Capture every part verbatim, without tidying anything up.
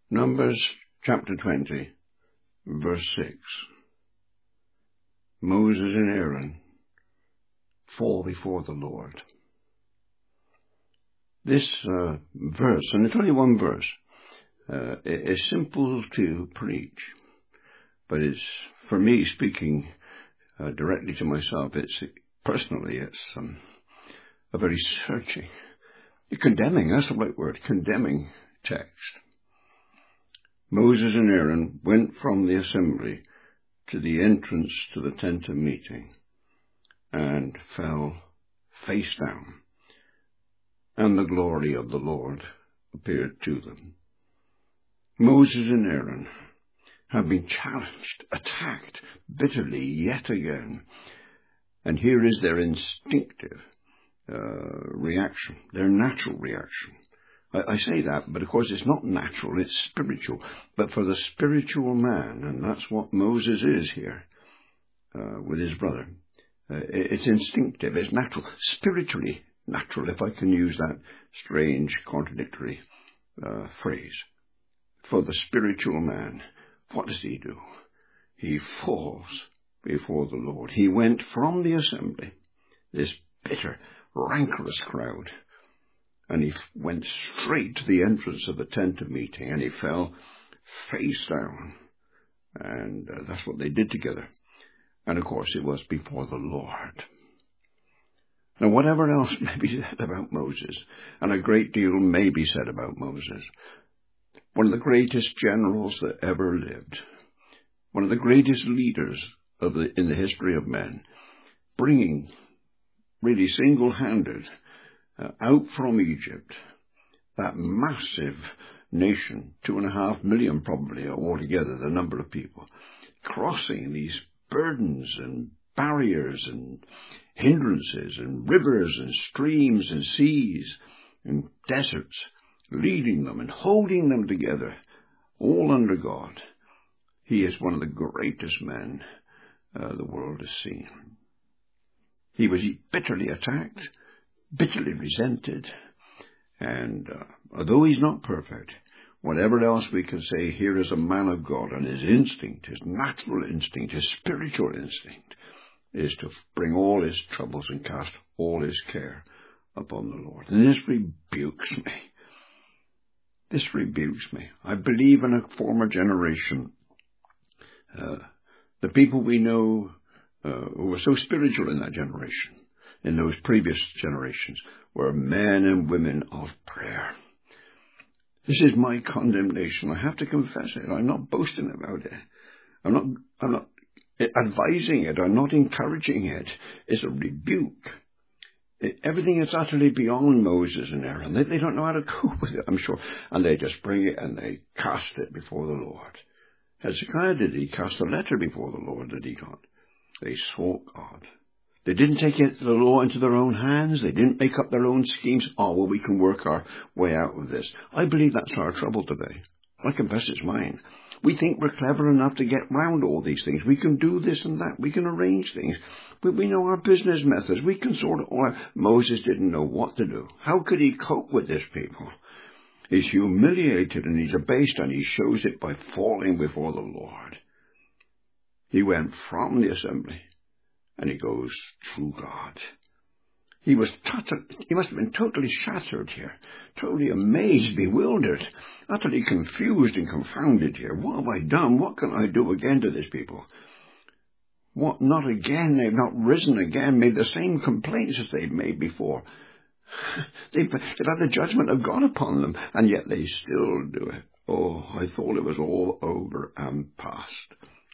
Numbers chapter twenty, verse six. Moses and Aaron fall before the Lord. This uh, verse, and it's only one verse, uh, is simple to preach, but it's, for me, speaking uh, directly to myself, it's personally, it's um, a very searching, condemning, that's the right word, condemning text. Moses and Aaron went from the assembly to the entrance to the tent of meeting and fell face down, and the glory of the Lord appeared to them. Moses and Aaron have been challenged, attacked bitterly yet again, and here is their instinctive uh, reaction, their natural reaction. I say that, but of course it's not natural, it's spiritual. But for the spiritual man, and that's what Moses is here uh, with his brother, uh, it's instinctive, it's natural, spiritually natural, if I can use that strange, contradictory uh, phrase. For the spiritual man, what does he do? He falls before the Lord. He went from the assembly, this bitter, rancorous crowd, and he went straight to the entrance of the tent of meeting, and he fell face down. And uh, that's what they did together. And of course, it was before the Lord. Now, whatever else may be said about Moses, and a great deal may be said about Moses, one of the greatest generals that ever lived, one of the greatest leaders of the, in the history of men, bringing really single-handed Uh, out from Egypt, that massive nation, two and a half million probably altogether, the number of people, crossing these burdens and barriers and hindrances and rivers and streams and seas and deserts, leading them and holding them together, all under God. He is one of the greatest men uh, the world has seen. He was bitterly attacked, bitterly resented, and uh, although he's not perfect, whatever else we can say, here is a man of God, and his instinct, his natural instinct, his spiritual instinct, is to bring all his troubles and cast all his care upon the Lord. And this rebukes me. This rebukes me. I believe in a former generation, uh, the people we know uh, who were so spiritual in that generation, in those previous generations, were men and women of prayer. This is my condemnation. I have to confess it. I'm not boasting about it. I'm not, I'm not advising it. I'm not encouraging it. It's a rebuke. It, everything is utterly beyond Moses and Aaron. They, they don't know how to cope with it, I'm sure. And they just bring it and they cast it before the Lord. Hezekiah did. He cast a letter before the Lord that he got. They sought God. They didn't take it, the law into their own hands. They didn't make up their own schemes. Oh, well, we can work our way out of this. I believe that's our trouble today. I confess it's mine. We think we're clever enough to get round all these things. We can do this and that. We can arrange things. We, we know our business methods. We can sort it all out. Moses didn't know what to do. How could he cope with this people? He's humiliated and he's abased, and he shows it by falling before the Lord. He went from the assembly, and he goes through God. He was total, he must have been totally shattered here, totally amazed, bewildered, utterly confused and confounded here. What have I done? What can I do again to these people? What, not again? They've not risen again, made the same complaints as they've made before. They've, they've had the judgment of God upon them, and yet they still do it. Oh, I thought it was all over and past.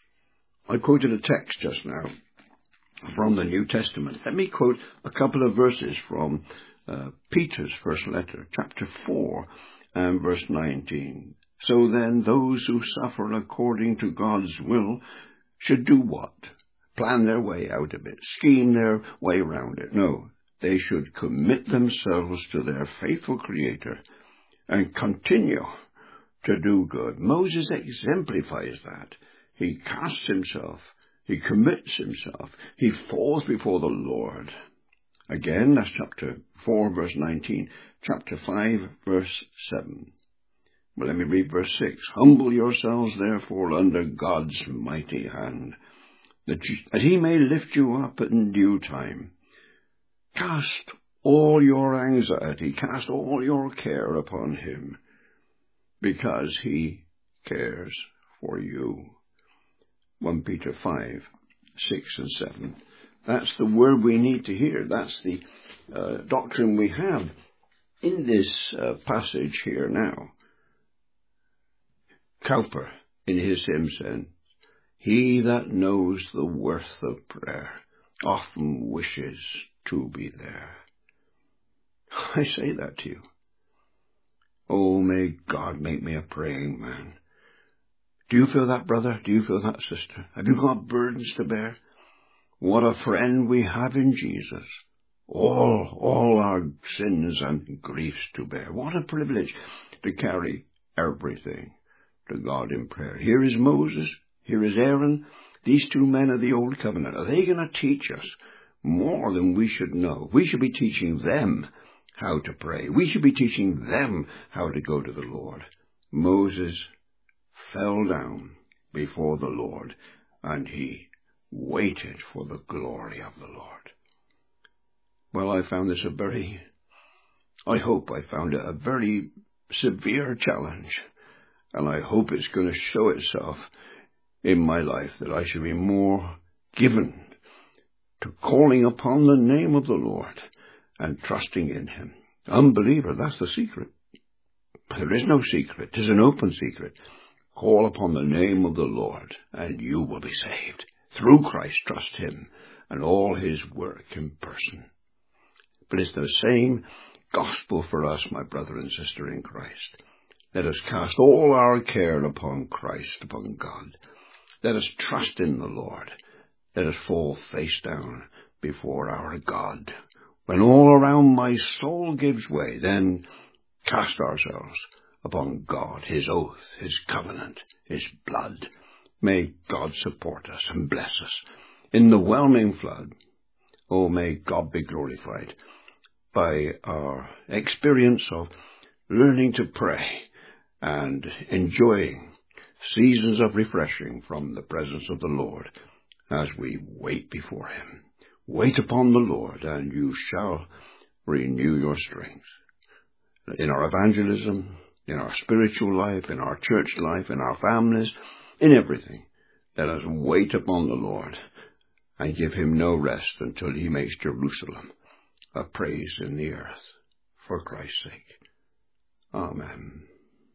I quoted a text just now from the New Testament. Let me quote a couple of verses from uh, Peter's first letter, chapter four and verse nineteen. So then those who suffer according to God's will should do what? Plan their way out of it, scheme their way around it. No, they should commit themselves to their faithful Creator and continue to do good. Moses exemplifies that. He casts himself. He commits himself. He falls before the Lord. Again, that's chapter four, verse nineteen. Chapter five, verse seven. Well, let me read verse six. Humble yourselves, therefore, under God's mighty hand, that, you, that he may lift you up in due time. Cast all your anxiety, cast all your care upon him, because he cares for you. First Peter five, six and seven. That's the word we need to hear. That's the uh, doctrine we have in this uh, passage here now. Cowper, in his hymn, said, he that knows the worth of prayer often wishes to be there. I say that to you. Oh, may God make me a praying man. Do you feel that, brother? Do you feel that, sister? Have you got burdens to bear? What a friend we have in Jesus. All, all our sins and griefs to bear. What a privilege to carry everything to God in prayer. Here is Moses. Here is Aaron. These two men of the Old Covenant. Are they going to teach us more than we should know? We should be teaching them how to pray. We should be teaching them how to go to the Lord. Moses fell down before the Lord, and he waited for the glory of the Lord. Well, I found this a very, I hope I found it a very severe challenge, and I hope it's going to show itself in my life that I should be more given to calling upon the name of the Lord and trusting in him. Unbeliever, that's the secret. There is no secret. It is an open secret. Call upon the name of the Lord, and you will be saved. Through Christ, trust him and all his work in person. But it's the same gospel for us, my brother and sister in Christ. Let us cast all our care upon Christ, upon God. Let us trust in the Lord. Let us fall face down before our God. When all around my soul gives way, then cast ourselves upon God, his oath, his covenant, his blood. May God support us and bless us in the whelming flood. Oh, may God be glorified by our experience of learning to pray and enjoying seasons of refreshing from the presence of the Lord as we wait before him. Wait upon the Lord, and you shall renew your strength. In our evangelism, in our spiritual life, in our church life, in our families, in everything, let us wait upon the Lord and give him no rest until he makes Jerusalem a praise in the earth for Christ's sake. Amen.